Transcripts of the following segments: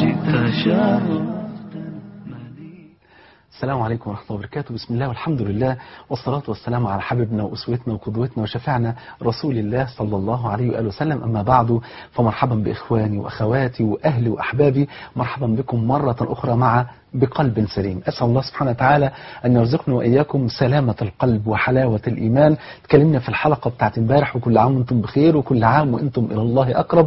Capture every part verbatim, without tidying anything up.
جئت شرفت. السلام عليكم ورحمة الله وبركاته. بسم الله والحمد لله والصلاة والسلام على حبيبنا وأسوتنا وقدوتنا وشفيعنا رسول الله صلى الله عليه وآله وسلم. أما بعد، فمرحبا بإخواني وأخواتي وأهلي وأحبابي، مرحبا بكم مرة أخرى مع بقلب سليم. أسأل الله سبحانه وتعالى أن يرزقنا وإياكم سلامة القلب وحلاوة الإيمان. تكلمنا في الحلقة بتاعت امبارح، وكل عام وانتم بخير وكل عام وانتم إلى الله أقرب.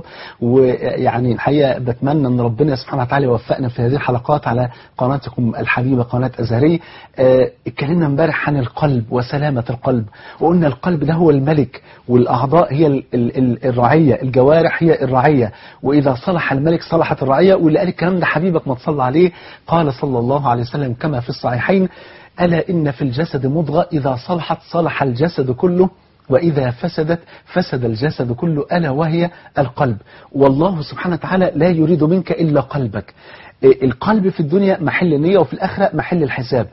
ويعني الحقيقة بتمنى أن ربنا سبحانه وتعالى يوفقنا في هذه الحلقات على قناتكم الحبيبة قناة أزهري. اه اتكلمنا امبارح عن القلب وسلامة القلب، وقلنا القلب ده هو الملك، والأعضاء هي ال ال ال الرعية، الجوارح هي الرعية، وإذا صلح الملك صلحت الرعية. واللي قال الكلام ده حبيبك ما تصلى عليه، قال صلى الله عليه وسلم كما في الصحيحين: ألا إن في الجسد مضغة إذا صلحت صلح الجسد كله، وإذا فسدت فسد الجسد كله، ألا وهي القلب. والله سبحانه وتعالى لا يريد منك إلا قلبك. القلب في الدنيا محل النية، وفي الآخرة محل الحساب.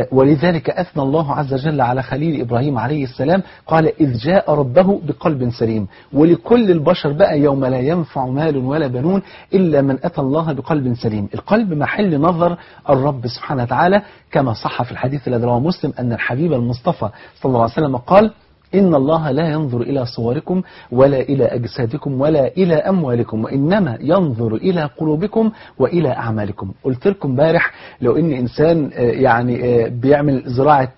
ولذلك أثنى الله عز وجل على خليل إبراهيم عليه السلام، قال: إذ جاء ربه بقلب سليم. ولكل البشر بقى يوم لا ينفع مال ولا بنون إلا من أتى الله بقلب سليم. القلب محل نظر الرب سبحانه وتعالى، كما صح في الحديث الذي رواه مسلم أن الحبيب المصطفى صلى الله عليه وسلم قال: إن الله لا ينظر إلى صوركم ولا إلى أجسادكم ولا إلى أموالكم، وإنما ينظر إلى قلوبكم وإلى أعمالكم. قلت لكم بارح لو إن إنسان يعني بيعمل زراعة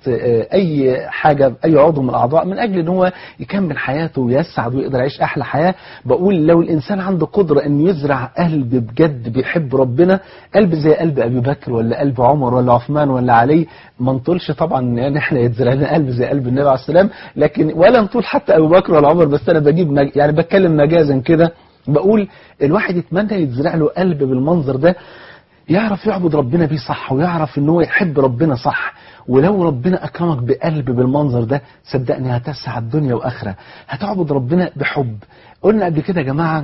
أي حاجة، أي عضو من الأعضاء، من أجل أن هو يكمل حياته ويسعد ويقدر يعيش أحلى حياة، بقول لو الإنسان عنده قدرة أن يزرع قلب بجد بيحب ربنا، قلب زي قلب أبي بكر ولا قلب عمر ولا عثمان ولا علي، ما نطولش طبعا يعني احنا يتزرع لنا قلب زي قلب النبي عليه السلام، لكن ولا نطول حتى أبو بكر ولا عمر، بس أنا بجيب مج... يعني بتكلم مجازا كده، بقول الواحد يتمنى يتزرع له قلب بالمنظر ده، يعرف يعبد ربنا بيه صح، ويعرف ان هو يحب ربنا صح. ولو ربنا أكرمك بقلب بالمنظر ده، صدقني هتسعد الدنيا وآخرة، هتعبد ربنا بحب. قلنا قبل كده يا جماعة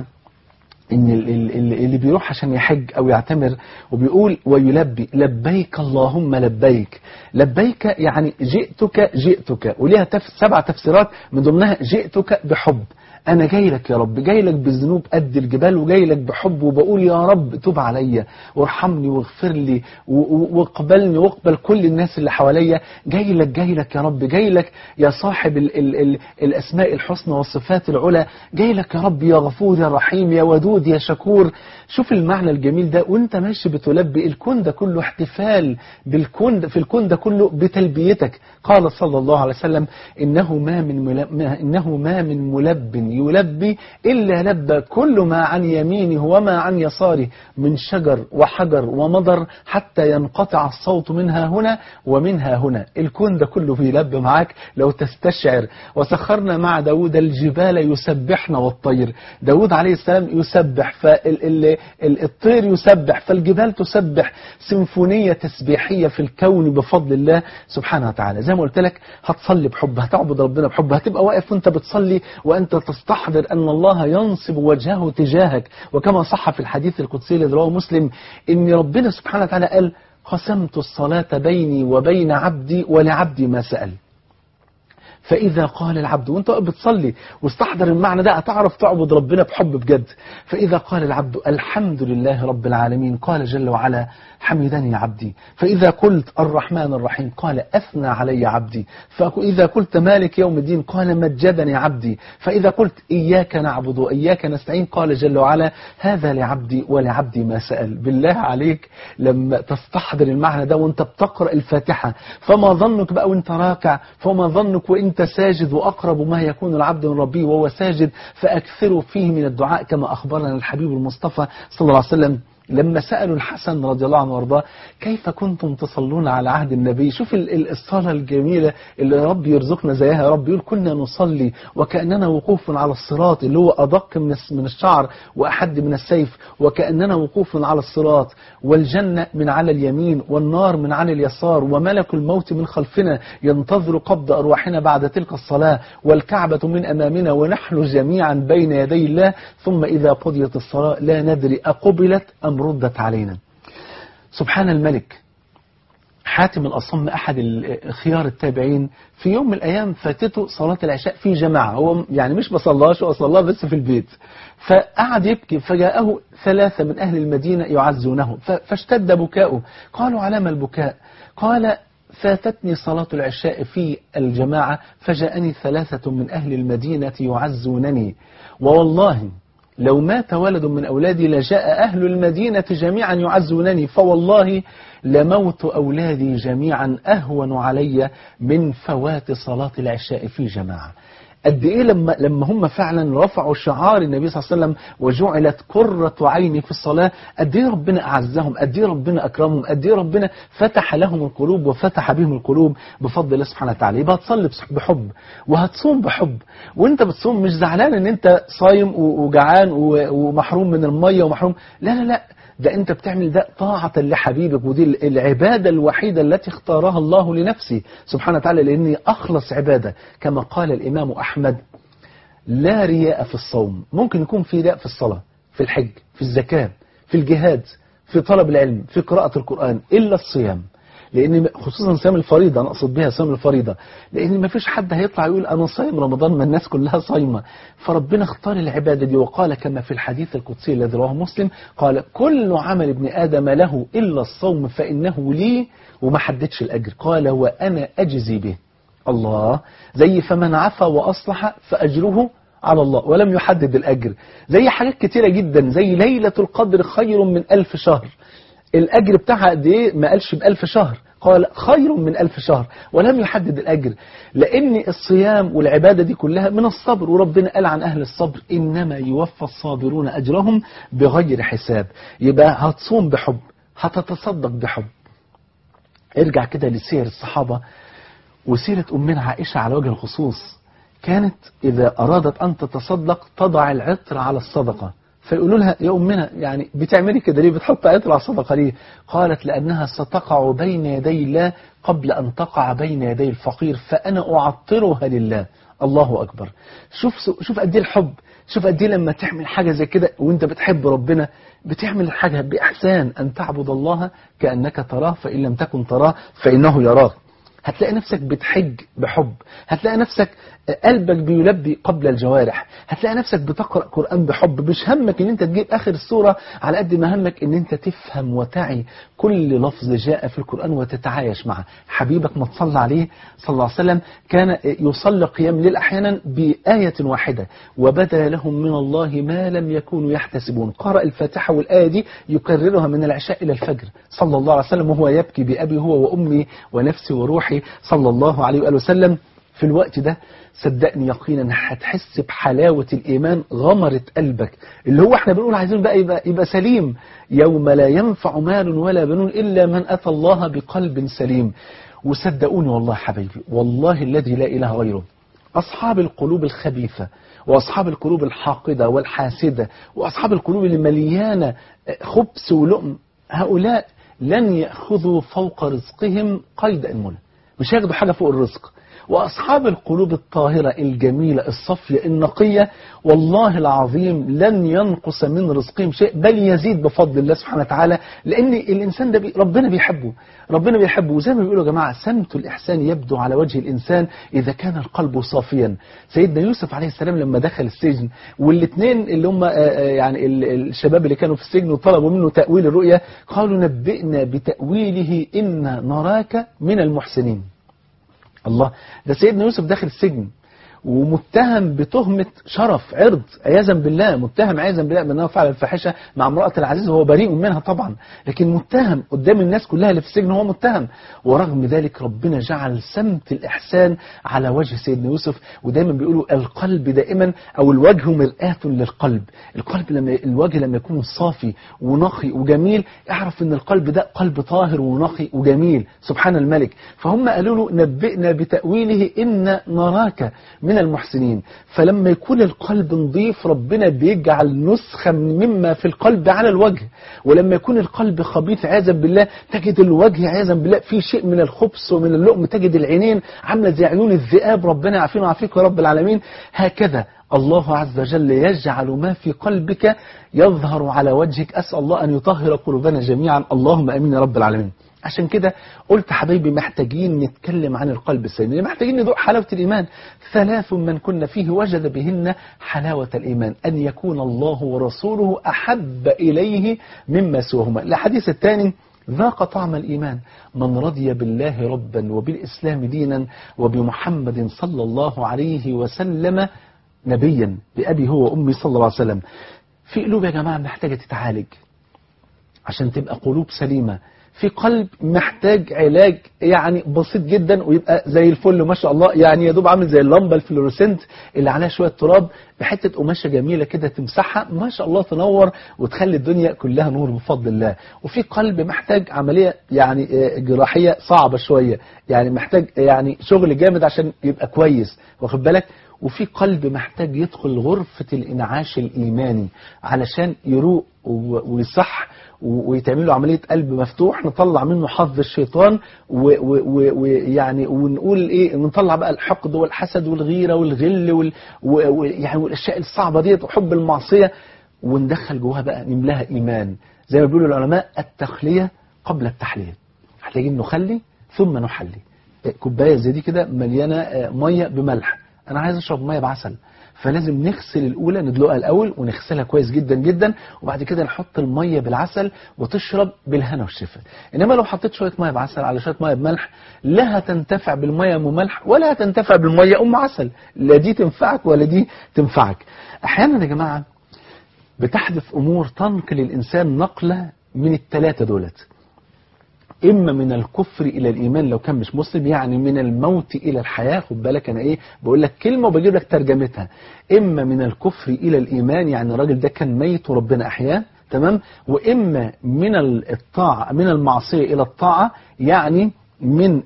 إن اللي بيروح عشان يحج أو يعتمر وبيقول ويلبي لبيك اللهم لبيك، لبيك يعني جئتك جئتك، وليها تف سبع تفسيرات، من ضمنها جئتك بحب، أنا جاي لك يا رب، جاي لك بالذنوب قد الجبال، وجاي لك بحب، وبقول يا رب توب عليا وارحمني واغفر لي واقبلني واقبل كل الناس اللي حواليا، جاي لك جاي لك يا رب، جاي لك يا صاحب ال ال ال الأسماء الحسنى والصفات العلى، جاي لك يا رب يا غفور يا رحيم يا ودود يا شكور. شوف المعنى الجميل ده، وانت ماشي بتلبي الكون ده كله احتفال بالكون ده، في الكون ده كله بتلبيتك. قال صلى الله عليه وسلم: إنه ما من ملب إنه ما من ملب يلبي إلا لبى كل ما عن يمينه وما عن يساره من شجر وحجر ومضر، حتى ينقطع الصوت منها هنا ومنها هنا. الكون ده كله بيلبي معاك لو تستشعر. وسخرنا مع داود الجبال يسبحن والطير، داود عليه السلام يسبح، فالطير يسبح، فالجبال تسبح، سيمفونية تسبيحية في الكون بفضل الله سبحانه وتعالى. زي ما قلت لك، هتصلي بحب، هتعبد ربنا بحب، هتبقى واقف وانت بتصلي وانت تستحضر أن الله ينصب وجهه تجاهك. وكما صح في الحديث القدسي الذي رواه مسلم إن ربنا سبحانه وتعالى قال: قسمت الصلاة بيني وبين عبدي ولعبدي ما سأل. فإذا قال العبد، وانت بتصلي واستحضر المعنى ده، هتعرف تعبد ربنا بحب بجد. فإذا قال العبد الحمد لله رب العالمين، قال جل وعلا: حمدني عبدي. فإذا قلت الرحمن الرحيم، قال: أثنى علي عبدي. فإذا قلت مالك يوم الدين، قال: مجدني عبدي. فإذا قلت إياك نعبد وإياك نستعين، قال جل وعلا: هذا لعبدي ولعبدي ما سأل. بالله عليك لما تستحضر المعنى ده وانت بتقرأ الفاتحة، فما ظنك بقى وانت راكع، فما ظنك وانت ساجد، وأقرب ما يكون العبد من ربه وهو ساجد، فأكثروا فيه من الدعاء، كما أخبرنا الحبيب المصطفى صلى الله عليه وسلم لما سألوا الحسن رضي الله عنه وارضاه: كيف كنتم تصلون على عهد النبي؟ شوف الصلاة الجميلة اللي رب يرزقنا زيها يا رب. يقول: كنا نصلي وكأننا وقوف على الصراط، اللي هو أدق من الشعر وأحد من السيف، وكأننا وقوف على الصراط، والجنة من على اليمين والنار من على اليسار، وملك الموت من خلفنا ينتظر قبض أرواحنا بعد تلك الصلاة، والكعبة من أمامنا، ونحن جميعا بين يدي الله، ثم إذا قضيت الصلاة لا ندري أقبلت أم ردت علينا. سبحان الملك حاتم الأصم أحد خيار التابعين في يوم من الأيام فاتته صلاة العشاء في جماعة، هو يعني مش بصلاش، هو صلاها بس في البيت، فقعد يبكي، فجاءه ثلاثة من أهل المدينة يعزونه فاشتد بكاؤه. قالوا على ما البكاء؟ قال فاتتني صلاة العشاء في الجماعة فجاءني ثلاثة من أهل المدينة يعزونني، ووالله لو مات ولد من أولادي لجاء أهل المدينة جميعا يعزونني، فوالله لموت أولادي جميعا أهون علي من فوات صلاة العشاء في جماعة. قد إيه لما لما هم فعلا رفعوا شعار النبي صلى الله عليه وسلم وجعلت قرة عيني في الصلاة، قد إيه ربنا أعزهم، قد إيه ربنا أكرمهم، قد إيه ربنا فتح لهم القلوب وفتح بهم القلوب بفضل الله سبحانه وتعالى. يبقى هتصلي بحب وهتصوم بحب، وانت بتصوم مش زعلان ان انت صايم وجعان ومحروم من المية ومحروم، لا لا لا، ده انت بتعمل ده طاعة لحبيبك، ودي العبادة الوحيدة التي اختارها الله لنفسه سبحانه وتعالى، لأني أخلص عبادة. كما قال الإمام أحمد لا رياء في الصوم. ممكن يكون في رياء في الصلاة، في الحج، في الزكاة، في الجهاد، في طلب العلم، في قراءة القرآن، إلا الصيام. لأن خصوصا صيام الفريضة، أنا أقصد بها صيام الفريضة، لأن ما فيش حد هيطلع يقول أنا صايم رمضان ما الناس كلها صايمة. فربنا اختار العبادة دي، وقال كما في الحديث القدسي الذي رواه مسلم، قال كل عمل ابن آدم له إلا الصوم فإنه لي، وما حددش الأجر، قال وأنا أجزي به. الله، زي فمن عفا وأصلح فأجره على الله، ولم يحدد الأجر. زي حاجات كتيرة جدا، زي ليلة القدر خير من ألف شهر، الأجر بتاعها قد إيه؟ ما قالش بألف شهر، قال خير من ألف شهر، ولم يحدد الأجر، لأن الصيام والعبادة دي كلها من الصبر، وربنا قال عن أهل الصبر إنما يوفى الصابرون أجرهم بغير حساب. يبقى هتصوم بحب، هتتصدق بحب. ارجع كده لسير الصحابة وسيرة أمنا عائشة على وجه الخصوص، كانت إذا أرادت أن تتصدق تضع العطر على الصدقة، فيقولوا لها يا أمنا يعني بتعملي كده ليه، بتحط عطر على الصدقة ليه؟ قالت لأنها ستقع بين يدي الله قبل أن تقع بين يدي الفقير، فأنا أعطرها لله. الله أكبر. شوف شوف قد ايه الحب، شوف قد ايه لما تعمل حاجة زي كده وانت بتحب ربنا، بتعمل حاجة بإحسان، أن تعبد الله كأنك تراه فإن لم تكن تراه فإنه يراك. هتلاقي نفسك بتحج بحب، هتلاقي نفسك قلبك بيلبي قبل الجوارح، هتلاقي نفسك بتقرأ قرآن بحب، مش همك ان انت تجيب اخر السورة على قد ما همك ان انت تفهم وتعي كل لفظ جاء في القرآن وتتعايش معه. حبيبك ما تصلى عليه صلى الله عليه وسلم كان يصلي قيام الليل احيانا بآية واحدة، وبدا لهم من الله ما لم يكونوا يحتسبون. قرأ الفاتحة والآية دي يكررها من العشاء إلى الفجر صلى الله عليه وسلم، وهو يبكي بأبي هو وأمي ونفسي وروحي صلى الله عليه وآله وسلم. في الوقت ده صدقني يقينا هتحس بحلاوة الإيمان غمرت قلبك، اللي هو احنا بنقول عايزين بقى يبقى, يبقى سليم. يوم لا ينفع مال ولا بنون إلا من أتى الله بقلب سليم. وصدقوني والله حبيبي، والله الذي لا إله غيره، أصحاب القلوب الخبيثة وأصحاب القلوب الحاقدة والحاسدة وأصحاب القلوب اللي مليانة خبث ولؤم، هؤلاء لن يأخذوا فوق رزقهم قيد أنملة، مش هياخدوا حاجة فوق الرزق. وأصحاب القلوب الطاهرة الجميلة الصفية النقية والله العظيم لن ينقص من رزقهم شيء، بل يزيد بفضل الله سبحانه وتعالى، لأن الإنسان ده بي ربنا بيحبه، ربنا بيحبه. وزي ما بيقولوا يا جماعة سمت الإحسان يبدو على وجه الإنسان إذا كان القلب صافيا. سيدنا يوسف عليه السلام لما دخل السجن والاثنين اللي هم يعني الشباب اللي كانوا في السجن وطلبوا منه تأويل الرؤيا، قالوا نبئنا بتأويله إنا نراك من المحسنين. الله، ده سيدنا يوسف داخل السجن ومتهم بتهمة شرف عرض عياذا بالله، متهم عياذا بالله بأنه فعل الفاحشة مع امرأة العزيز وهو بريء منها طبعا، لكن متهم قدام الناس كلها اللي في السجن هو متهم. ورغم ذلك ربنا جعل سمت الإحسان على وجه سيدنا يوسف. ودايما بيقولوا القلب دائما أو الوجه مرآة للقلب. القلب لما الوجه لما يكون صافي ونقي وجميل، اعرف ان القلب ده قلب طاهر ونقي وجميل سبحان الملك. فهم قالوا له نبئنا بتأويله إن نراك من المحسنين. فلما يكون القلب نظيف ربنا بيجعل نسخة مما في القلب على الوجه، ولما يكون القلب خبيث عياذا بالله تجد الوجه عياذا بالله في شيء من الخبث ومن اللؤم، تجد العينين عاملة زي عيون الذئاب، ربنا يعافينا ويعافيك يا رب العالمين. هكذا الله عز وجل يجعل ما في قلبك يظهر على وجهك. أسأل الله أن يطهر قلوبنا جميعا، اللهم أمين يا رب العالمين. عشان كده قلت حبايبي محتاجين نتكلم عن القلب السليم، محتاجين ندوق حلاوة الإيمان. ثلاث من كن فيه وجد بهن حلاوة الإيمان، أن يكون الله ورسوله أحب إليه مما سواهما. الحديث الثاني ذاق طعم الإيمان من رضي بالله ربا وبالإسلام دينا وبمحمد صلى الله عليه وسلم نبيا، بأبي هو وأمي صلى الله عليه وسلم. في قلوب يا جماعة محتاجة تتعالج عشان تبقى قلوب سليمة. في قلب محتاج علاج يعني بسيط جدا ويبقى زي الفل ما شاء الله، يعني يا دوب عامل زي اللمبه الفلوريسنت اللي عليها شويه تراب بحته قماشه جميله كده تمسحها ما شاء الله تنور وتخلي الدنيا كلها نور بفضل الله. وفي قلب محتاج عمليه يعني جراحيه صعبه شويه، يعني محتاج يعني شغل جامد عشان يبقى كويس، واخد بالك. وفي قلب محتاج يدخل غرفة الإنعاش الإيماني علشان يروق ويصح ويتعمل له عملية قلب مفتوح، نطلع منه حظ الشيطان ويعني ونقول إيه، نطلع بقى الحقد والحسد والغيرة والغل ويعني والأشياء الصعبة ديت وحب المعصية، وندخل جواها بقى نملاها إيمان. زي ما بيقولوا العلماء التخلية قبل التحلية. محتاجين نخلي ثم نحلي. كوباية زي دي كده مليانة مية بملح، أنا عايز أشرب مية بعسل، فلازم نغسل الأولى، ندلقها الأول ونغسلها كويس جدا جدا، وبعد كده نحط المية بالعسل وتشرب بالهنا والشفا. إنما لو حطيت شوية مية بعسل على شوية مية بملح، لا هتنتفع بالمية أم ملح ولا هتنتفع بالمية أم عسل، لا دي تنفعك ولا دي تنفعك. أحيانا يا جماعة بتحدث أمور تنقل الإنسان نقلة من الثلاثة دولت، إما من الكفر إلى الإيمان لو كان مش مسلم، يعني من الموت إلى الحياة. خد بالك أنا إيه بقول لك كلمة وبجيب لك ترجمتها. إما من الكفر إلى الإيمان، يعني الراجل ده كان ميت وربنا أحياه، تمام. وإما من الطاعة من المعصية إلى الطاعة، يعني من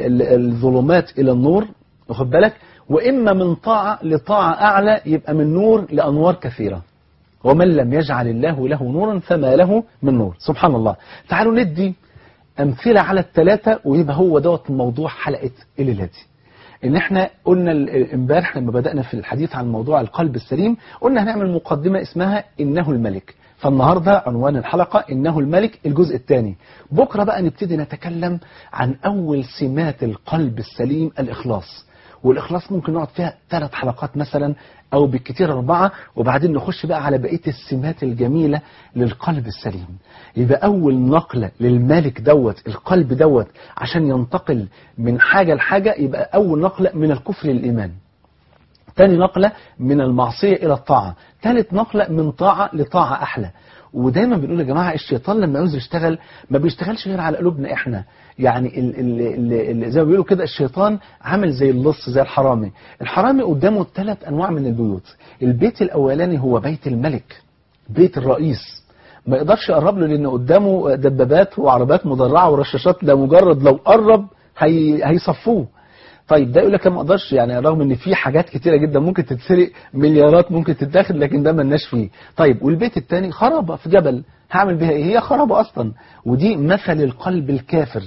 الظلمات إلى النور، واخد بالك. وإما من طاعة لطاعة أعلى، يبقى من نور لأنوار كثيرة. ومن لم يجعل الله له نورا فما له من نور. سبحان الله. تعالوا ندي أمثلة على الثلاثة ويبقى هو دوت موضوع حلقة الليلة دي. إن إحنا قلنا امبارح لما بدأنا في الحديث عن موضوع القلب السليم، قلنا هنعمل مقدمة اسمها إنه الملك. فالنهاردة عنوان الحلقة إنه الملك الجزء الثاني. بكرة بقى نبتدي نتكلم عن أول سمات القلب السليم، الإخلاص. والإخلاص ممكن نقعد فيها ثلاث حلقات مثلا أو بالكثير أربعة، وبعدين نخش بقى على بقية السمات الجميلة للقلب السليم. يبقى أول نقلة للملك دوت القلب دوت عشان ينتقل من حاجة لحاجة، يبقى أول نقلة من الكفر للإيمان، ثاني نقلة من المعصية إلى الطاعة، ثالث نقلة من طاعة لطاعة أحلى. ودايما بنقول يا جماعة الشيطان لما يعوز يشتغل ما بيشتغلش غير على قلوبنا إحنا. يعني ال ال ال زي ما بيقولوا كده الشيطان عامل زي اللص، زي الحرامي. الحرامي قدامه ثلاث أنواع من البيوت. البيت الأولاني هو بيت الملك، بيت الرئيس، ما يقدرش يقرب له لأن قدامه دبابات وعربات مدرعة ورشاشات، ده مجرد لو قرب هي هيصفوه. طيب ده يقول لك ما اقدرش، يعني رغم ان في حاجات كتيره جدا ممكن تتسرق، مليارات ممكن تتاخد، لكن ده مالناش فيه. طيب والبيت الثاني خرابه في جبل، هعمل بها ايه؟ هي خرابه اصلا. ودي مثل القلب الكافر.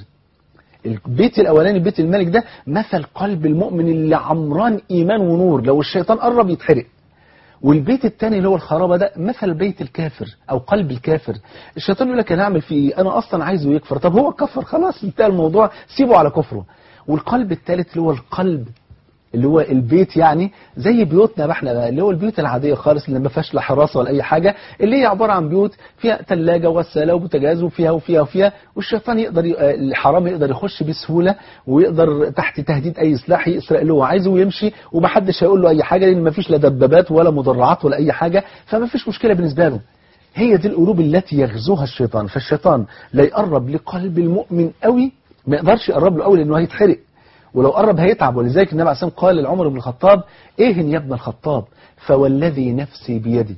البيت الاولاني بيت الملك ده مثل قلب المؤمن اللي عمران ايمان ونور، لو الشيطان قرب يتحرق. والبيت الثاني اللي هو الخرابه ده مثل بيت الكافر او قلب الكافر. الشيطان يقول لك انا اعمل فيه ايه؟ انا اصلا عايزه يكفر. طب هو كفر خلاص انتهى الموضوع، سيبه على كفره. والقلب الثالث اللي هو القلب اللي هو البيت، يعني زي بيوتنا احنا، اللي هو البيوت العاديه خالص اللي ما فيهاش لا حراسه ولا اي حاجه، اللي هي عباره عن بيوت فيها ثلاجه وغساله وبوتاجاز وفيها وفيها وفيها، والشيطان يقدر ي... الحرامي يقدر يخش بسهوله، ويقدر تحت تهديد اي سلاح يسرق اللي هو عايزه ويمشي، ومحدش هيقول له اي حاجه لان ما فيش لا دبابات ولا مدرعات ولا اي حاجه، فما فيش مشكله بالنسبه له. هي دي القلوب التي يغزوها الشيطان. فالشيطان لا يقرب لقلب المؤمن قوي، ما يقدرش يقرب له قوي لانه هيتحرق، ولو قرب هيتعب. ولذلك النبي عليه الصلاة والسلام قال لعمر بن الخطاب: اهن يا ابن الخطاب فوالذي نفسي بيدي.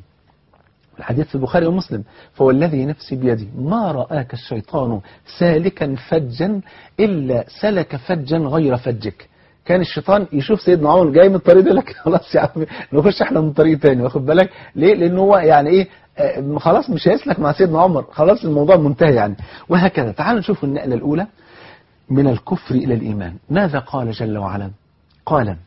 الحديث في البخاري ومسلم: فوالذي نفسي بيدي ما رآك الشيطان سالكا فجا إلا سلك فجا غير فجك. كان الشيطان يشوف سيدنا عمر جاي من الطريق ده، لك خلاص يا عم نخش احنا من طريق تاني، واخد بالك ليه؟ لأنه هو يعني ايه آه خلاص مش هيسلك مع سيدنا عمر، خلاص الموضوع منتهي يعني. وهكذا. تعالوا نشوف النقلة الأولى من الكفر إلى الإيمان. ماذا قال جل وعلا؟ قال: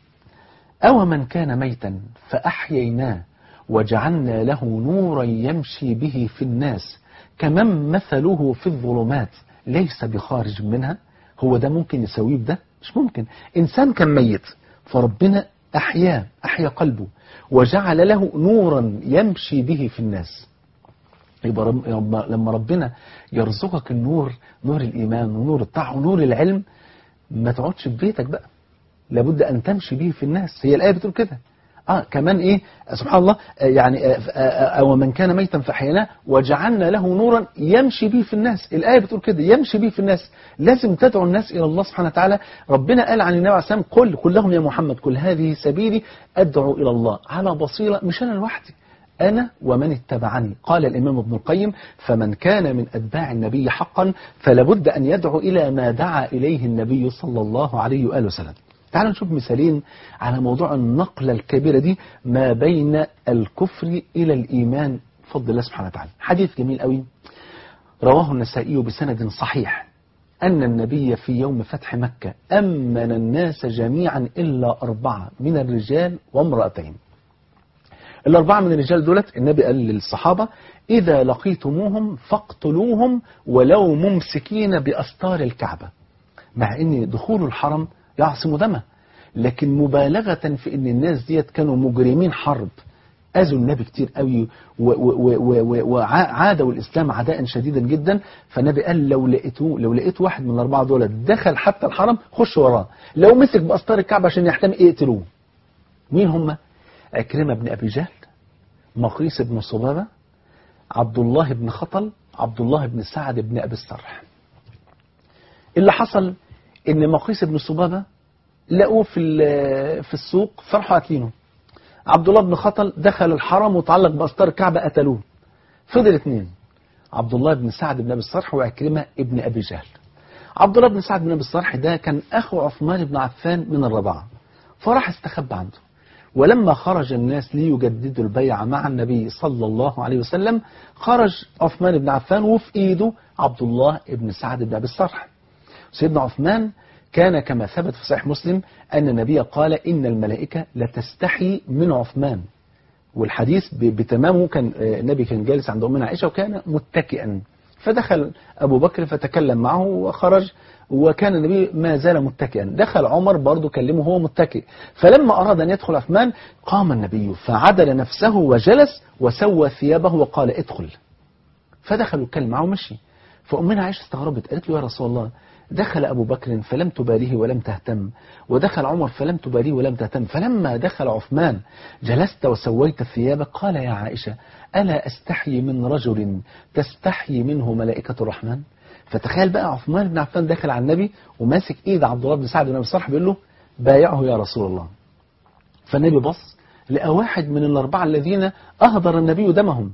أو من كان ميتا فأحييناه وجعلنا له نورا يمشي به في الناس كمن مثله في الظلمات ليس بخارج منها. هو ده ممكن يسويه بده؟ مش ممكن. إنسان كان ميت فربنا أحياه، أحيا قلبه وجعل له نورا يمشي به في الناس. يبقى رب لما ربنا يرزقك النور، نور الإيمان ونور الطاعة ونور العلم، ما تقعدش في بيتك بقى، لابد أن تمشي به في الناس. هي الآية بتقول كده. آه كمان إيه سبحان الله، آه يعني آه آه أو من كان ميتا فأحييناه وجعلنا له نورا يمشي به في الناس. الآية بتقول كده، يمشي به في الناس. لازم تدعو الناس إلى الله سبحانه وتعالى. ربنا قال عن النبي عليه السلام قل قل لهم يا محمد قل هذه سبيلي أدعو إلى الله على بصيرة، مش أنا لوحدي، أنا ومن اتبعني. قال الإمام ابن القيم فمن كان من أتباع النبي حقا فلابد أن يدعو إلى ما دعا إليه النبي صلى الله عليه وآله وسلم. تعالوا نشوف مثالين على موضوع النقلة الكبيرة دي ما بين الكفر إلى الإيمان بفضل الله سبحانه وتعالى. حديث جميل قوي رواه النسائي بسند صحيح أن النبي في يوم فتح مكة أمن الناس جميعا إلا أربعة من الرجال وامرأتين. الأربعة من الرجال دولت النبي قال للصحابة إذا لقيتموهم فاقتلوهم ولو ممسكين بأستار الكعبة. مع أن دخول الحرم يعصم دمه، لكن مبالغة في أن الناس ديت كانوا مجرمين حرب، أذوا النبي كتير قوي وعادوا الإسلام عداء شديدا جدا. فالنبي قال لو لقيتوه لو لقيت واحد من الأربعة دولت دخل حتى الحرم خش وراه، لو مسك بأستار الكعبة عشان يحتمي اقتلوه. مين هم؟ عكرمة بن أبي جهل، مقيس بن صبابة، عبد الله بن خطل، عبد الله بن سعد بن أبي السرح. اللي حصل ان مقيس بن صبابة لقوه في في السوق فرحوا قاتلينه. عبد الله بن خطل دخل الحرم وتعلق بأستار الكعبة قتلوه. فضل اثنين، عبد الله بن سعد بن أبي السرح وعكرمة ابن أبي جهل. عبد الله بن سعد بن أبي السرح ده كان أخو عثمان بن عفان من الرضاعة، فراح استخبى عنده. ولما خرج الناس ليجددوا البيعة مع النبي صلى الله عليه وسلم خرج عثمان بن عفان وفي إيده عبد الله بن سعد بن أبي السرح. سيدنا عثمان كان كما ثبت في صحيح مسلم أن النبي قال إن الملائكة لتستحي من عثمان. والحديث بتمامه كان النبي كان جالس عند أمنا عائشة وكان متكئا، فدخل أبو بكر فتكلم معه وخرج وكان النبي ما زال متكئا. دخل عمر برضه كلمه هو متكئ، فلما أراد أن يدخل عثمان قام النبي فعدل نفسه وجلس وسوى ثيابه وقال ادخل. فدخل واتكلم معه ومشي. فأمنا عائشة استغربت قالت له يا رسول الله دخل أبو بكر فلم تباليه ولم تهتم، ودخل عمر فلم تباليه ولم تهتم، فلما دخل عثمان جلست وسويت ثيابك. قال يا عائشة ألا أستحي من رجل تستحي منه ملائكة الرحمن؟ فتخيل بقى عثمان بن عفان داخل على النبي وماسك إيد عبد الله بن سعد بن أبي السرح بيقول له بايعه يا رسول الله. فالنبي بص لقى واحد من الأربعة الذين أهدر النبي دمهم،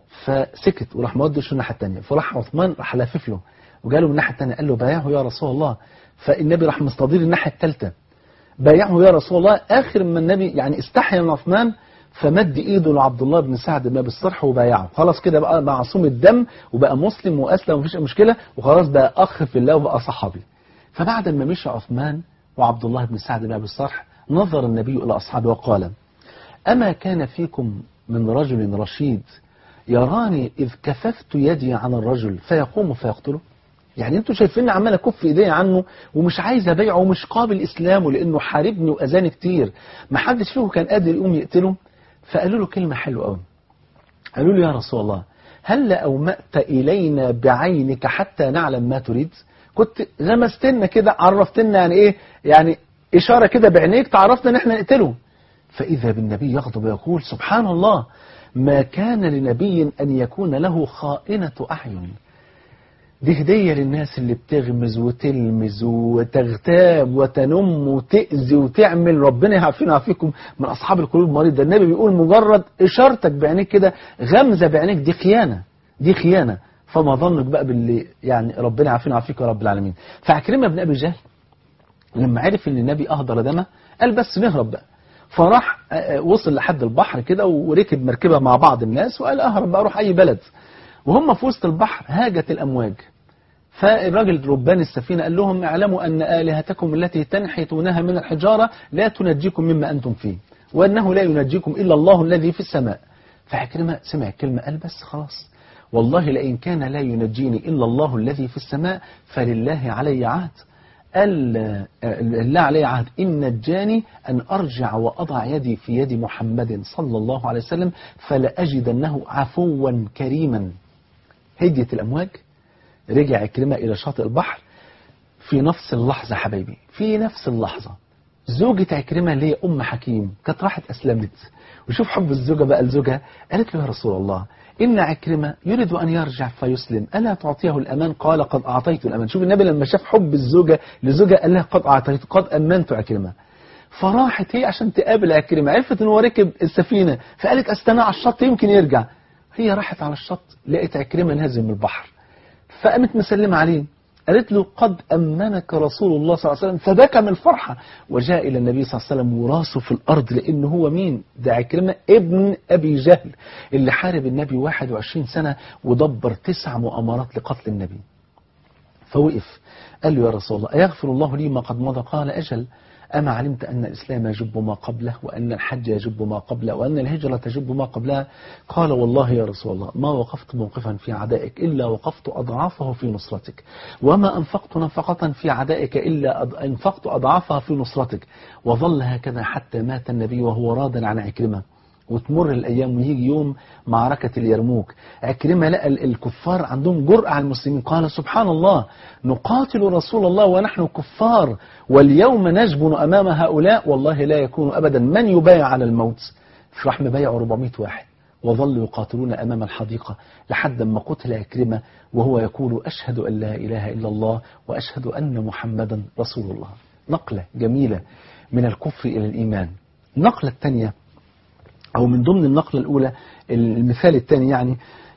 فسكت وراح مودش الناحية الثانية. فراح عثمان راح لافف له وقال له من الناحية الثانية قال له بايعه يا رسول الله. فالنبي راح مستدير الناحية الثالثة بايعه يا رسول الله. آخر ما النبي يعني استحيا من عثمان فمد ايده لعبد الله بن سعد بن أبي السرح وبايعه. خلاص كده بقى معصوم الدم وبقى مسلم وأسلم ومفيش مشكلة وخلاص بقى أخ في الله وبقى صحابي. فبعد ما مشى عثمان وعبد الله بن سعد بن أبي السرح نظر النبي إلى أصحابه وقال أما كان فيكم من رجل رشيد يراني إذ كففت يدي عن الرجل فيقوم فيقتله؟ يعني انتوا شايفين عمال اكف ايدي عنه ومش عايز ابيعه ومش قابل اسلامه لانه حاربني واذاني كتير، ما حدش فيكم كان قادر يقوم يقتله؟ فقالوا له كلمه حلوه قوي، قالوا له يا رسول الله هل اومأت الينا بعينك حتى نعلم ما تريد؟ كنت غمستنا كده عرفتنا يعني ايه، يعني اشاره كده بعينيك تعرفنا ان احنا نقتله. فاذا بالنبي يغضب ويقول سبحان الله ما كان لنبي ان يكون له خائنة اعين. دي هدية للناس اللي بتغمز وتلمز وتغتاب وتنم وتأذي وتعمل. ربنا يعافينا ويعافيكم من أصحاب القلوب المريضة. ده النبي بيقول مجرد إشارتك بعينيك كده غمزة بعينيك دي خيانة، دي خيانة. فما ظنك بقى باللي يعني ربنا يعافينا ويعافيك يا رب العالمين. فعكرمة بن أبي جهل لما عرف إن النبي أهدر دمه قال بس نهرب بقى. فراح وصل لحد البحر كده وركب مركبة مع بعض الناس وقال أهرب بقى أروح أي بلد. وهم في وسط البحر هاجت الأمواج. فالراجل ربان السفينة قال لهم اعلموا أن آلهتكم التي تنحتونها من الحجارة لا تنجيكم مما أنتم فيه وأنه لا ينجيكم إلا الله الذي في السماء. فعكرمة سمع الكلمة قال بس خلاص. والله لئن كان لا ينجيني إلا الله الذي في السماء فلله علي عهد، الله علي عهد إن نجاني أن أرجع وأضع يدي في يد محمد صلى الله عليه وسلم فلأجدنه عفوا كريما. هديت الأمواج، رجع عكرمة إلى شاطئ البحر. في نفس اللحظة حبايبي، في نفس اللحظة زوجة عكرمة اللي هي أم حكيم كانت راحت أسلمت. وشوف حب الزوجة بقى الزوجة، قالت له يا رسول الله إن عكرمة يريد أن يرجع فيسلم، ألا تعطيه الأمان؟ قال قد أعطيت الأمان. شوف النبي لما شاف حب الزوجة لزوجة قال لها قد أعطيت، قد أمنت عكرمة. فراحت هي عشان تقابل عكرمة، عرفت إن هو ركب السفينة فقالت أستنى على الشط يمكن يرجع. هي راحت على الشط لقيت عكرمة نازل من البحر، فقامت مسلمة عليه، قالت له قد أمنك رسول الله صلى الله عليه وسلم، فبكى من الفرحة وجاء إلى النبي صلى الله عليه وسلم وراسه في الأرض، لأنه هو مين؟ ده عكرمة ابن أبي جهل اللي حارب النبي واحد وعشرين سنة ودبر تسع مؤامرات لقتل النبي. فوقف قال له يا رسول الله أيغفر الله لي ما قد مضى؟ قال أجل، أما علمت أن الإسلام يجب ما قبله وأن الحج يجب ما قبله وأن الهجرة تجب ما قبلها؟ قال والله يا رسول الله ما وقفت موقفا في عدائك إلا وقفت أضعافه في نصرتك، وما أنفقت نفقة في عدائك إلا أنفقت أضعافها في نصرتك. وظل هكذا حتى مات النبي وهو راض عن عكرمة. وتمر الأيام ويجي يوم معركة اليرموك، عكرمة لقى الكفار عندهم جرأة على المسلمين، قال سبحان الله نقاتل رسول الله ونحن كفار واليوم نجبن أمام هؤلاء، والله لا يكون أبدا من يبايع على الموت. فراح مبايع أربعمائة واحد وظلوا يقاتلون أمام الحديقة لحد ما قتل عكرمة وهو يقول أشهد أن لا إله إلا الله وأشهد أن محمدا رسول الله. نقلة جميلة من الكفر إلى الإيمان. النقلة الثانية أو من ضمن النقلة الأولى، المثال الثاني يعني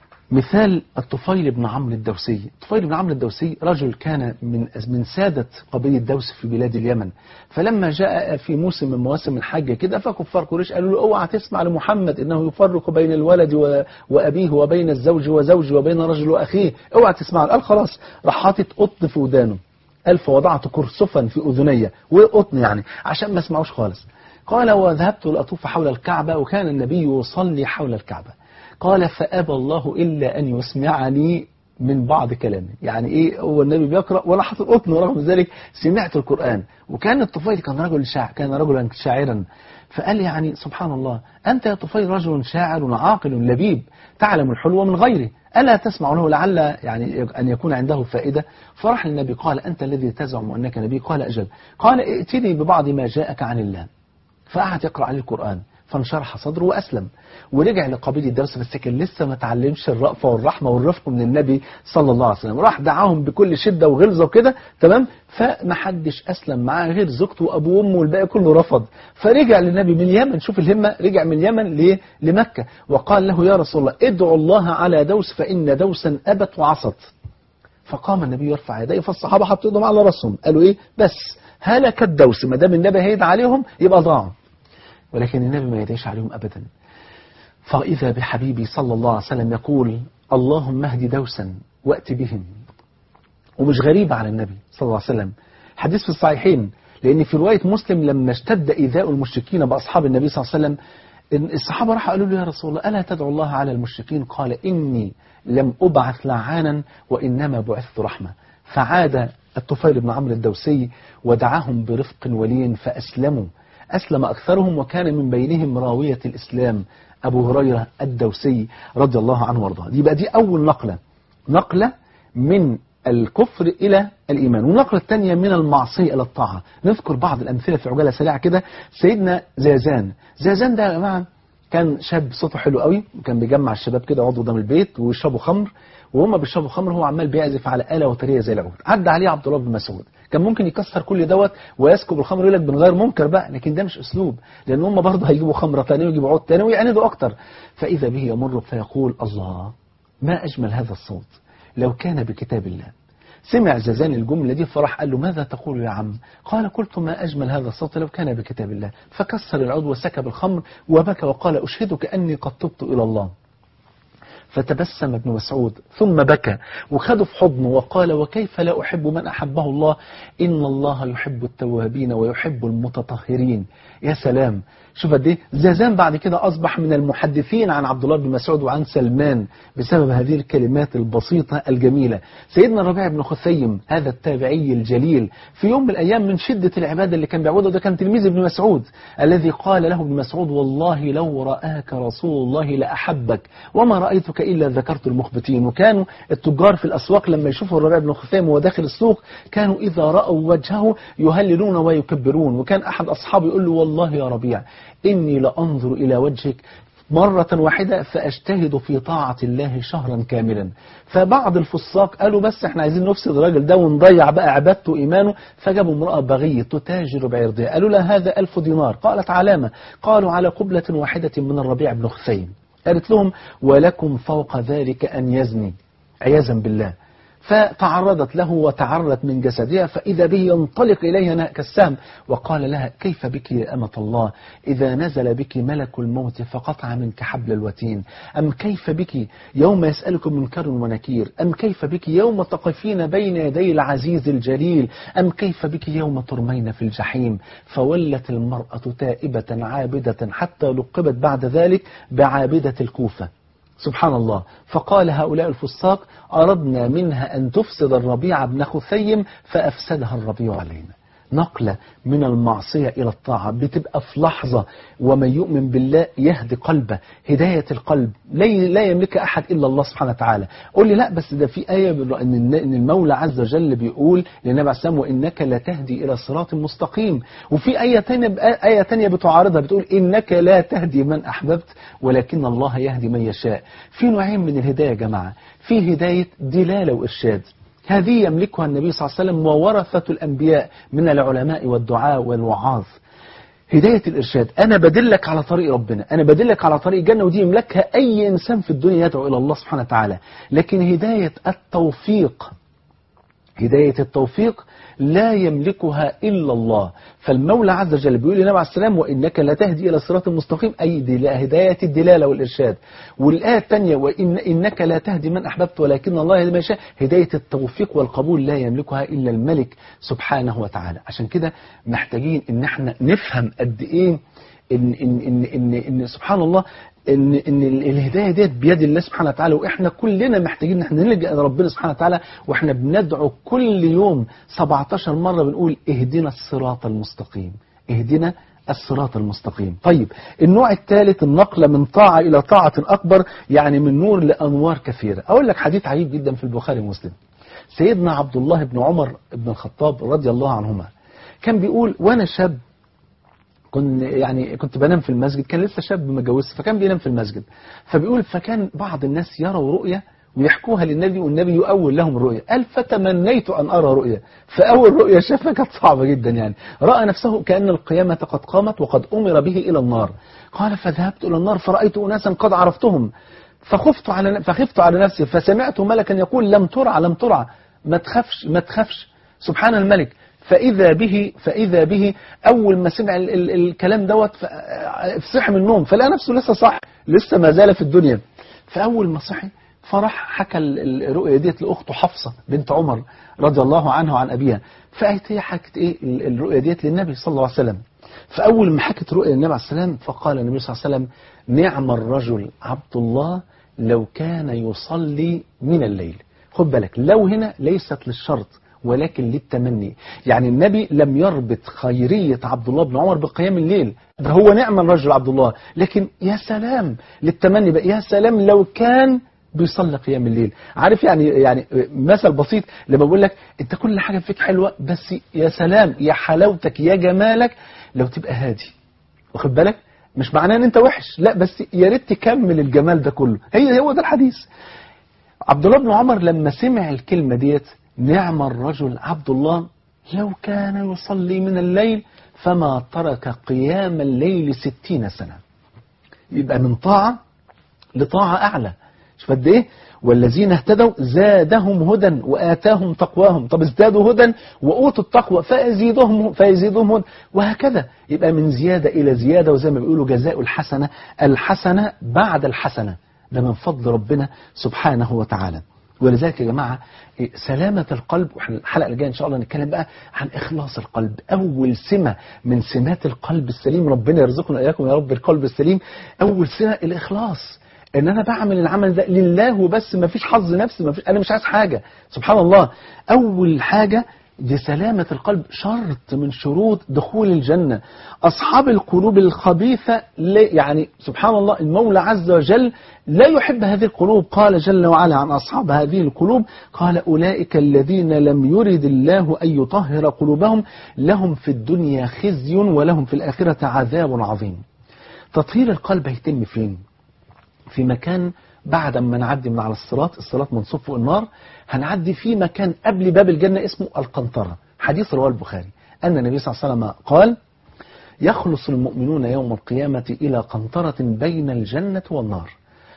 مثال الطفيل بن عمرو الدوسي. الطفيل بن عمرو الدوسي رجل كان من من سادة قبيلة دوس في بلاد اليمن. فلما جاء في موسم من مواسم الحج كده فكفار قريش قالوا له اوعى تسمع لمحمد انه يفرق بين الولد وأبيه وبين الزوج وزوجه وبين رجل وأخيه، اوعى تسمع. قال خلاص، راح حاطط قطن في ودانه، قال فوضعت كرسفا في أذني، وقطن يعني عشان ما اسمعوش خالص. قال وذهبت لأطوف حول الكعبة وكان النبي يصلي حول الكعبة. قال فأبى الله إلا أن يسمعني من بعض كلامه. يعني إيه؟ هو النبي بيقرأ ولا حاطط قطن ورغم ذلك سمعت القرآن. وكان الطفيل كان رجل شاعر، كان رجلا شاعرا. فقال يعني سبحان الله أنت يا طفيل رجل شاعر عاقل لبيب تعلم الحلو من غيره، ألا تسمع له لعل يعني أن يكون عنده فائدة؟ فرح النبي قال أنت الذي تزعم أنك نبي؟ قال أجل. قال ائتني ببعض ما جاءك عن الله. فقعد يقرأ عليه القرآن فانشرح صدره وأسلم ورجع لقبيل الدوس، بس كان لسه ما تعلمش الرأفة والرحمة والرفق من النبي صلى الله عليه وسلم. راح دعاهم بكل شدة وغلظة وكده تمام، فما حدش أسلم معاه غير زوجته وأبوه وأمه والباقي كله رفض. فرجع للنبي من اليمن، شوف الهمة، رجع من اليمن ليه؟ لمكة، وقال له يا رسول الله ادعو الله على دوس فإن دوسا أبت وعصت. فقام النبي يرفع يديه فالصحابة حطوا ايدهم على رأسهم قالوا ايه بس هلك الدوس، ما دام النبي هيدعي عليهم يبقى ضاعوا. ولكن النبي ما يدعيش عليهم أبدا. فإذا بحبيبي صلى الله عليه وسلم يقول اللهم اهد دوسا وأت بهم. ومش غريبة على النبي صلى الله عليه وسلم، حديث في الصحيحين، لأن في رواية مسلم لما اشتد إيذاء المشركين بأصحاب النبي صلى الله عليه وسلم الصحابة راحوا قالوا له يا رسول الله ألا تدعو الله على المشركين؟ قال إني لم أبعث لعانا وإنما بعثت رحمة. فعاد الطفيل بن عمرو الدوسي ودعاهم برفق ولين فأسلموا، أسلم أكثرهم وكان من بينهم راوية الإسلام أبو هريرة الدوسي رضي الله عنه وارضاه. دي بقى دي أول نقلة، نقلة من الكفر إلى الإيمان. والنقلة الثانية من المعصية إلى الطاعة. نذكر بعض الأمثلة في عجالة سريعة كده. سيدنا زازان، زازان ده يا جماعة كان شاب صوته حلو قوي، وكان بيجمع الشباب كده يقعدوا قدام البيت ويشربوا خمر، وهم بيشربوا خمر هو عمال بيعزف على آلة وترية زي العود. عدى عليه عبد الله بن مسعود، كان ممكن يكسر كل دوت ويسكب الخمر ويقول لك بنغير منكر بقى، لكن ده مش اسلوب، لان هم برضه هيجيبوا خمره ثانيه ويجيبوا عود ثاني ويعندوا اكتر. فاذا به يمر فيقول الله ما اجمل هذا الصوت لو كان بكتاب الله. سمع زازان الجملة دي فراح قال له ماذا تقول يا عم؟ قال قلت ما أجمل هذا الصوت لو كان بكتاب الله. فكسر العود وسكب الخمر وبكى وقال أشهدك أني قد تبت إلى الله. فتبسم ابن مسعود ثم بكى وخده في حضنه وقال وكيف لا أحب من أحبه الله إن الله يحب التوابين ويحب المتطهرين. يا سلام، شوف قد ايه زازان بعد كده أصبح من المحدثين عن عبد الله بن مسعود وعن سلمان بسبب هذه الكلمات البسيطة الجميلة. سيدنا الربيع بن خثيم هذا التابعي الجليل في يوم من الأيام من شدة العبادة اللي كان بيعبده، ده كان تلميذ ابن مسعود الذي قال له ابن مسعود والله لو رآك رسول الله لأحبك وما رأيتك إلا ذكرت المخبتين. وكانوا التجار في الأسواق لما يشوفوا الربيع بن خثيم وهو داخل السوق كانوا إذا رأوا وجهه يهللون ويكبرون. وكان أحد أصحابه يقول له والله يا ربيع إني لأنظر إلى وجهك مرة واحدة فأجتهد في طاعة الله شهرا كاملا. فبعض الفساق قالوا بس احنا عايزين نفسد الراجل ده ونضيع بقى عبادته وإيمانه، فجابوا امرأة بغية تتاجر بعرضها، قالوا لها هذا ألف دينار. قالت علامة؟ قالوا على قبلة واحدة من الربيع بن خثيم. قالت لهم ولكم فوق ذلك أن يزني عياذا بالله. فتعرضت له وتعرت من جسدها فإذا به ينطلق إليها كالسهم وقال لها كيف بك يا أمة الله إذا نزل بك ملك الموت فقطع منك حبل الوتين، أم كيف بك يوم يسألكم منكر ونكير، أم كيف بك يوم تقفين بين يدي العزيز الجليل، أم كيف بك يوم ترمين في الجحيم. فولت المرأة تائبة عابدة حتى لقبت بعد ذلك بعابدة الكوفة. سبحان الله. فقال هؤلاء الفساق أردنا منها أن تفسد الربيع بن خثيم فأفسدها الربيع علينا. نقلة من المعصية إلى الطاعة بتبقى في لحظة، ومن يؤمن بالله يهدي قلبه. هداية القلب لا يملك أحد إلا الله سبحانه وتعالى. قول لي لا بس ده في آية إن المولى عز وجل بيقول للنبي عليه السلام وإنك لا تهدي إلى صراط مستقيم، وفي آية تانية آية تانية بتعارضها بتقول إنك لا تهدي من أحببت ولكن الله يهدي من يشاء. في نوعين من الهداية يا جماعة، في هداية دلالة وإرشاد، هذه يملكها النبي صلى الله عليه وسلم وورثة الأنبياء من العلماء والدعاء والوعاظ. هداية الإرشاد، أنا بدلك على طريق ربنا، أنا بدلك على طريق الجنة، ودي يملكها أي إنسان في الدنيا يدعو إلى الله سبحانه وتعالى. لكن هداية التوفيق، هداية التوفيق لا يملكها إلا الله. فالمولى عز وجل بيقول للنبي عليه السلام وإنك لا تهدي إلى صراط مستقيم، أي هداية الدلالة والإرشاد. والآية الثانية وإن إنك لا تهدي من أحببت ولكن الله يهدي من يشاء، هداية التوفيق والقبول لا يملكها إلا الملك سبحانه وتعالى. عشان كده محتاجين إن احنا نفهم قد إيه إن, إن, إن, إن, إن سبحان الله إن, إن الهداية ديت بيد الله سبحانه وتعالى، وإحنا كلنا محتاجين إن احنا نلجأ إلى ربنا سبحانه وتعالى. وإحنا بندعو كل يوم سبعتاشر مرة بنقول اهدنا الصراط المستقيم، اهدنا الصراط المستقيم. طيب النوع الثالث النقلة من طاعة إلى طاعة أكبر، يعني من نور لأنوار كثيرة. أقول لك حديث عجيب جدا في البخاري ومسلم. سيدنا عبد الله بن عمر بن الخطاب رضي الله عنهما كان بيقول وأنا شاب كنت يعني كنت بنام في المسجد، كان لسه شاب ما اتجوزش، فكان بينام في المسجد. فبيقول فكان بعض الناس يروا رؤيا ويحكوها للنبي والنبي يؤول لهم الرؤيا. قال فتمنيت أن أرى رؤيا، فأول رؤيا شافها كانت صعبة جدا، يعني رأى نفسه كأن القيامة قد قامت وقد أمر به إلى النار. قال فذهبت إلى النار فرأيت أناسا قد عرفتهم فخفت على فخفت على نفسي، فسمعت ملكا يقول لم ترع لم ترع، ما تخافش ما تخافش. سبحان الملك. فإذا به فإذا به أول ما سمع ال ال الكلام دوت صحي من النوم، فلقى نفسه لسه صح، لسه ما زال في الدنيا. فأول ما صحي فراح حكى الرؤيا ديت لأخته حفصة بنت عمر رضي الله عنها وعن أبيها. فقالت هي حكت إيه الرؤيا ديت للنبي صلى الله عليه وسلم. فأول ما حكت رؤيا للنبي عليه السلام فقال النبي صلى الله عليه وسلم نعم الرجل عبد الله لو كان يصلي من الليل. خد بالك لو هنا ليست للشرط ولكن للتمني، يعني النبي لم يربط خيرية عبد الله بن عمر بقيام الليل، ده هو نعم الرجل عبد الله، لكن يا سلام للتمني بقى، يا سلام لو كان بيصلي قيام الليل. عارف يعني يعني مثل بسيط لما بقول لك انت كل حاجة فيك حلوة، بس يا سلام يا حلاوتك يا جمالك لو تبقى هادي. واخد بالك مش معناه ان انت وحش، لا بس يا ريت تكمل الجمال ده كله. هي هو ده الحديث. عبد الله بن عمر لما سمع الكلمة ديت نعم الرجل عبد الله لو كان يصلي من الليل فما ترك قيام الليل ستين سنة. يبقى من طاعة لطاعة أعلى. شوف قد إيه والذين اهتدوا زادهم هدى وآتاهم تقواهم. طب ازدادوا هدى وأوتوا التقوى فيزيدهم فيزيدهم هدى، وهكذا. يبقى من زيادة إلى زيادة، وزي ما بيقولوا جزاء الحسنة الحسنة بعد الحسنة، ده من فضل ربنا سبحانه وتعالى. ولذلك يا جماعة سلامة القلب، وإحنا الحلقة اللي جاية إن شاء الله نتكلم بقى عن إخلاص القلب. أول سمة من سمات القلب السليم، ربنا يرزقنا إياكم يا رب القلب السليم. أول سمة الإخلاص، إن أنا بعمل العمل ده لله وبس، ما فيش حظ نفسي، ما فيش، أنا مش عايز حاجة. سبحان الله. أول حاجة دي سلامة القلب، شرط من شروط دخول الجنة. أصحاب القلوب الخبيثة يعني سبحان الله المولى عز وجل لا يحب هذه القلوب. قال جل وعلا عن أصحاب هذه القلوب، قال أولئك الذين لم يرد الله أن يطهر قلوبهم لهم في الدنيا خزي ولهم في الآخرة عذاب عظيم. تطهير القلب هيتم فين؟ في مكان بعد ما نعدي من على الصراط، الصراط منصوب فوق النار، هنعدي في مكان قبل باب الجنة اسمه القنطرة. حديث رواه البخاري أن النبي صلى الله عليه وسلم قال: يخلص المؤمنون يوم القيامة إلى قنطرة بين الجنة والنار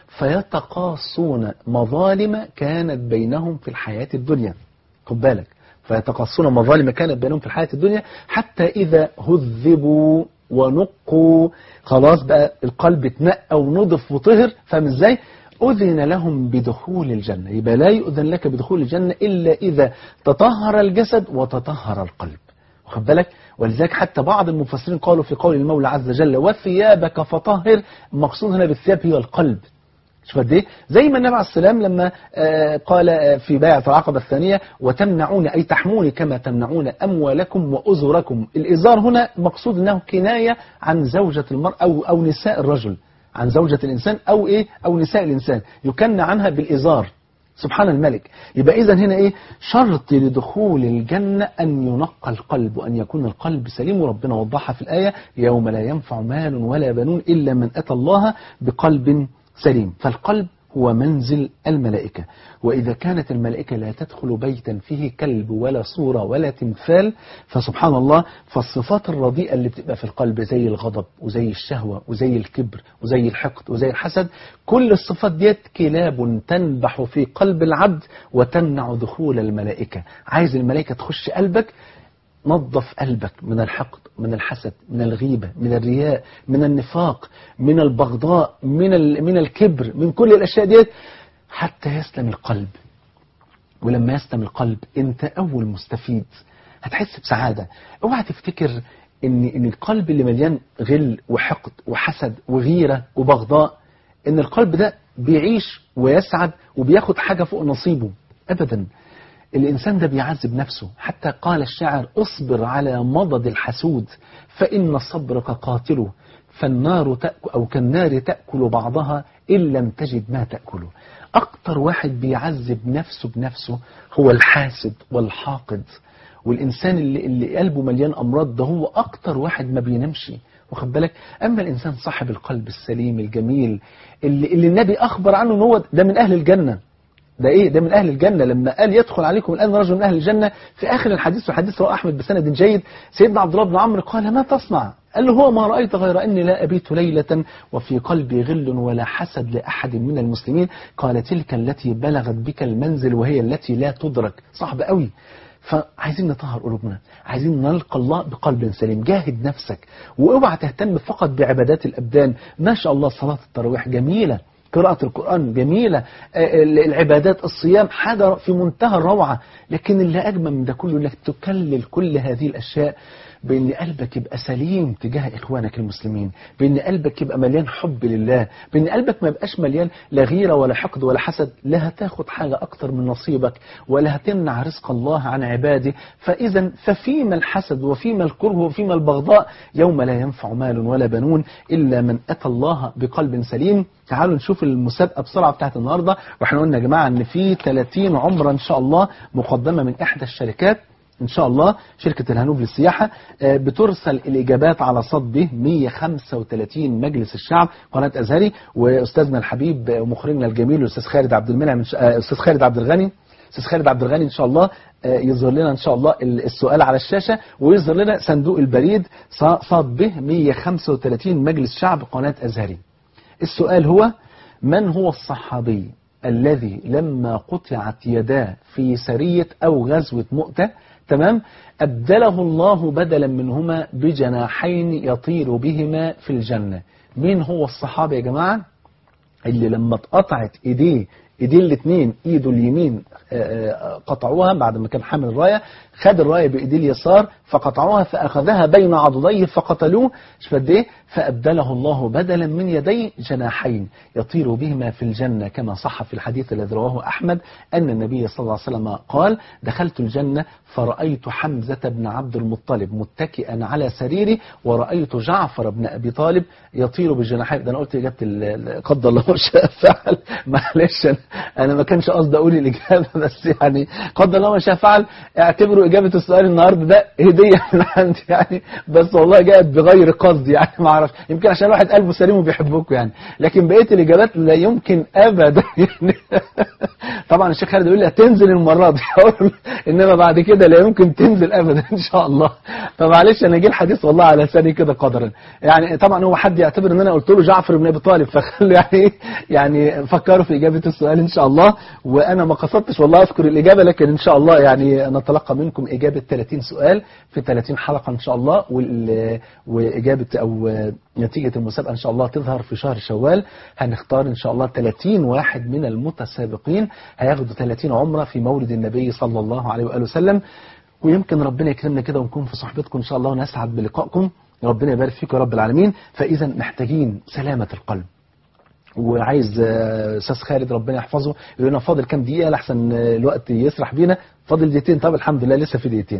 فيتقاصون مظالم كانت بينهم في الحياة الدنيا. خد بالك، فيتقاصون مظالم كانت بينهم في الحياة الدنيا حتى إذا هذبوا ونقوا، خلاص بقى القلب اتنقى ونضف وطهر، فاهم ازاي؟ أذن لهم بدخول الجنة. يبقى لا يؤذن لك بدخول الجنة إلا إذا تطهر الجسد وتطهر القلب. واخد بالك؟ ولذلك حتى بعض المفسرين قالوا في قول المولى عز وجل: وثيابك فطهر، المقصود هنا بالثياب هي القلب. شوف قد ايه؟ زي ما النبي عليه السلام لما آه قال آه في بيعة العقبة الثانية: وتمنعون أي تحمون كما تمنعون أموالكم وأزوركم. الإزار هنا مقصود أنه كناية عن زوجة المرء أو أو نساء الرجل، عن زوجة الإنسان أو إيه أو نساء الإنسان، يكن عنها بالإزار. سبحان الملك. يبقى إذا هنا إيه؟ شرط لدخول الجنة أن ينقى القلب وأن يكون القلب سليم. وربنا وضحها في الآية: يوم لا ينفع مال ولا بنون إلا من أتى الله بقلب سليم. فالقلب هو منزل الملائكة، وإذا كانت الملائكة لا تدخل بيتا فيه كلب ولا صورة ولا تمثال، فسبحان الله، فالصفات الرديئة اللي بتبقى في القلب زي الغضب وزي الشهوة وزي الكبر وزي الحقد وزي الحسد، كل الصفات ديت كلاب تنبح في قلب العبد وتمنع دخول الملائكة. عايز الملائكة تخش قلبك، نظف قلبك من الحقد، من الحسد، من الغيبة، من الرياء، من النفاق، من البغضاء، من من الكبر، من كل الأشياء ديت حتى يسلم القلب. ولما يسلم القلب أنت أول مستفيد، هتحس بسعادة. اوعى تفتكر إن إن القلب اللي مليان غل وحقد وحسد وغيرة وبغضاء إن القلب ده بيعيش ويسعد وبياخد حاجة فوق نصيبه. أبدا. الإنسان ده بيعذب نفسه. حتى قال الشاعر: اصبر على مضض الحسود فإن صبرك قاتله، فالنار تأكل أو كالنار تأكل بعضها إن لم تجد ما تأكله. أكتر واحد بيعذب نفسه بنفسه هو الحاسد والحاقد، والإنسان اللي, اللي قلبه مليان أمراض ده هو أكتر واحد ما بينامش. واخد بالك؟ أما الإنسان صاحب القلب السليم الجميل اللي, اللي النبي أخبر عنه أنه هو ده من أهل الجنة، ده ايه ده من اهل الجنة، لما قال: يدخل عليكم الان رجل من اهل الجنة، في اخر الحديث، والحديث رواه احمد بسند جيد، سيدنا عبد الله بن عمرو قال: ما تصنع؟ قال له: هو ما رايت غير اني لا ابيت ليله وفي قلبي غل ولا حسد لاحد من المسلمين. قال: تلك التي بلغت بك المنزل وهي التي لا تدرك. صعب قوي. فعايزين نطهر قلوبنا، عايزين نلقى الله بقلب سليم. جاهد نفسك، واوعى تهتم فقط بعبادات الابدان. ما شاء الله صلاة التراويح جميلة، قراءة القرآن جميلة، العبادات، الصيام، حاجة في منتهى الروعة، لكن اللي أجمل من ده كله انك تكلل كل هذه الأشياء بأن قلبك يبقى سليم تجاه إخوانك المسلمين، بأن قلبك يبقى مليان حب لله، بأن قلبك ما يبقاش مليان لا غيرة ولا حقد ولا حسد. لا هتاخد حاجة أكتر من نصيبك ولا هتمنع رزق الله عن عباده. فإذا ففيما الحسد وفيما الكره وفيما البغضاء يوم لا ينفع مال ولا بنون إلا من أتى الله بقلب سليم. تعالوا نشوف المسابقة بسرعة بتاعت النهاردة. واحنا قلنا يا جماعة ان في ثلاثين عمرة ان شاء الله مقدمة من احدى الشركات ان شاء الله، شركة الهنوب للسياحة، بترسل الاجابات على صد به مية وخمسة وثلاثين مجلس الشعب قناة ازهري، واستاذنا الحبيب ومخرجنا الجميل الاستاذ خالد عبد المنعم، استاذ خالد عبد الغني استاذ خالد عبد الغني ان شاء الله يظهر لنا ان شاء الله السؤال على الشاشة، ويظهر لنا صندوق البريد صاد به مية وخمسة وثلاثين مجلس شعب قناة ازهري. السؤال هو: من هو الصحابي الذي لما قطعت يداه في سرية أو غزوة مؤتة، تمام، أبدله الله بدلا منهما بجناحين يطير بهما في الجنة؟ مين هو الصحابي يا جماعة اللي لما اتقطعت ايديه ايديه الاثنين، ايده اليمين قطعوها بعد ما كان حامل الرايه، خد الرايه بايديه اليسار فقطعوها فاخذها بين عضديه فقتلوه. شوف قد ايه، فابدله الله بدلا من يديه جناحين يطير بهما في الجنه، كما صح في الحديث الذي رواه احمد ان النبي صلى الله عليه وسلم قال: دخلت الجنه فرأيت حمزة بن عبد المطلب متكئا على سريري ورأيت جعفر بن أبي طالب يطير بالجناحين. ده أنا قلت إجابة قدر الله ما شاء فعل، معلش أنا ما كانش قصدي أقول الإجابة، بس يعني قدر الله ما شاء فعل. اعتبروا إجابة السؤال النهاردة ده هدية من عندي يعني، بس والله جاءت بغير قصد يعني، ما أعرفش، يمكن عشان الواحد قلبه سليم وبيحبكم يعني، لكن بقية الإجابات لا يمكن أبدا يعني. طبعا الشيخ خالد يقول لي هتنزل المرة دي، إنما بعد كده لا يمكن تنزل ابدا ان شاء الله. فمعلش انا جه الحديث والله على لساني كده قدرا يعني. طبعا هو حد يعتبر ان انا قلت له جعفر بن ابي طالب، فخلوا يعني يعني فكروا في اجابه السؤال ان شاء الله. وانا ما قصدتش والله اذكر الاجابه، لكن ان شاء الله يعني نتلقى منكم اجابه ثلاثين سؤال في ثلاثين حلقه ان شاء الله، واجابه او نتيجه المسابقه ان شاء الله تظهر في شهر شوال. هنختار ان شاء الله ثلاثين واحد من المتسابقين هياخدوا ثلاثين عمره في مولد النبي صلى الله عليه واله وسلم. ويمكن ربنا يكرمنا كده ونكون في صحبتكم إن شاء الله ونسعد بلقائكم. ربنا يبارك فيكم يا رب العالمين. فإذا محتاجين سلامة القلب. وعايز أستاذ خالد ربنا يحفظه يقول لنا فاضل كام دقيقة لحسن الوقت يسرح بينا. فاضل دقيقتين. طب الحمد لله لسه في دقيقتين.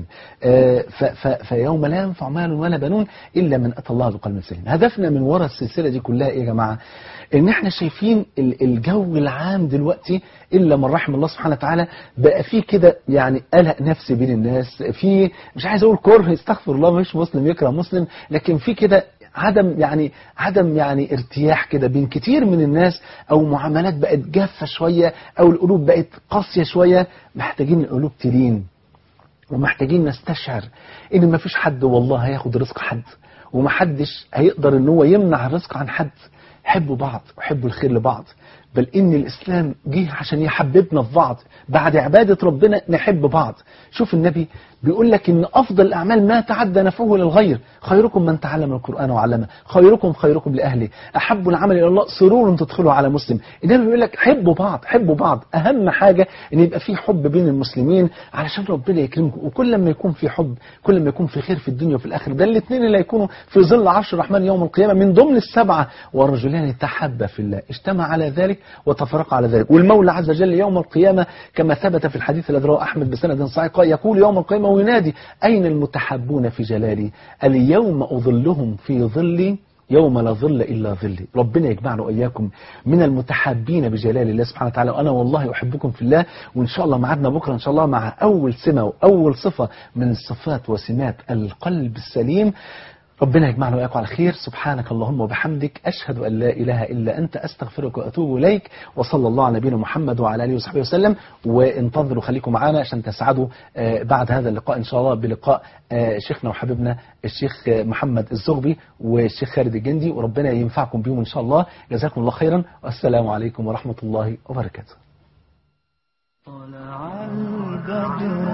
فيوم لا ينفع مال ولا بنون إلا من أتى الله بقلب سليم. هدفنا من وراء السلسلة دي كلها إيه يا جماعة؟ إن إحنا شايفين الجو العام دلوقتي إلا من رحم الله سبحانه وتعالى بقى فيه كده يعني قلق نفسي بين الناس، في مش عايز أقول كره، استغفر الله، مش مسلم يكره مسلم، لكن في كده عدم يعني عدم يعني ارتياح كده بين كتير من الناس، او معاملات بقت جافة شوية، او القلوب بقت قاسية شوية. محتاجين القلوب تلين، ومحتاجين نستشعر ان ما فيش حد والله هياخد رزق حد، ومحدش هيقدر ان هو يمنع الرزق عن حد. حبوا بعض وحبوا الخير لبعض، بل إن الإسلام جه عشان يحببنا في بعض. بعد عبادة ربنا نحب بعض. شوف النبي بيقول لك إن أفضل الأعمال ما تعدى نفعه للغير. خيركم من تعلم القرآن وعلمه، خيركم خيركم لأهله، أحب العمل إلى الله سرور تدخله على مسلم. النبي بيقول لك حبوا بعض، حبوا بعض. أهم حاجة إن يبقى في حب بين المسلمين علشان ربنا يكرمكم. وكل ما يكون في حب كل ما يكون في خير في الدنيا وفي الآخرة. ده الاثنين اللي هيكونوا في ظل عرش الرحمن يوم القيامة من ضمن السبعة. ورجلان تحبا في الله اجتمع على ذلك وتفرق على ذلك. والمولى عز وجل يوم القيامة كما ثبت في الحديث الذي رواه أحمد بسند صحيح قال يقول يوم القيامة وينادي أين المتحبون في جلالي اليوم أظلهم في ظلي يوم لا ظل إلا ظلي. ربنا يجمعنا وإياكم من المتحابين بجلال الله سبحانه وتعالى. وأنا والله أحبكم في الله. وإن شاء الله معادنا بكرة إن شاء الله مع أول سمة وأول صفة من صفات وسمات القلب السليم. ربنا يجمعنا وإياكم على خير. سبحانك اللهم وبحمدك أشهد أن لا إله إلا أنت أستغفرك وأتوب إليك. وصلى الله على نبينا محمد وعلى آله وصحبه وسلم. وانتظروا خليكم معنا عشان تسعدوا بعد هذا اللقاء إن شاء الله بلقاء شيخنا وحبيبنا الشيخ محمد الزغبي والشيخ خالد الجندي. وربنا ينفعكم بيهم إن شاء الله. جزاكم الله خيرا والسلام عليكم ورحمة الله وبركاته.